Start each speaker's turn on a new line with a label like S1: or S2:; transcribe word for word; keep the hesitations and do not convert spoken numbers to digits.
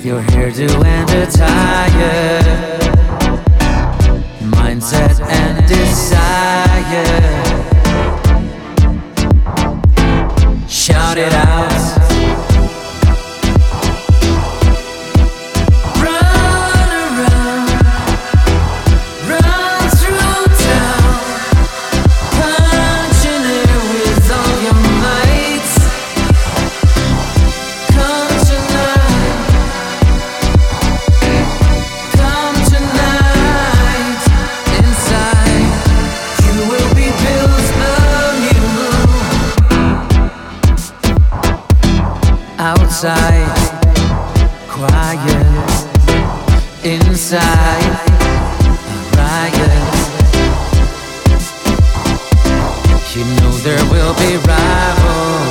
S1: your hairdo and attire, mindset and desire. Shout it out. Outside, quiet. Inside, a riot. You know there will be rivals.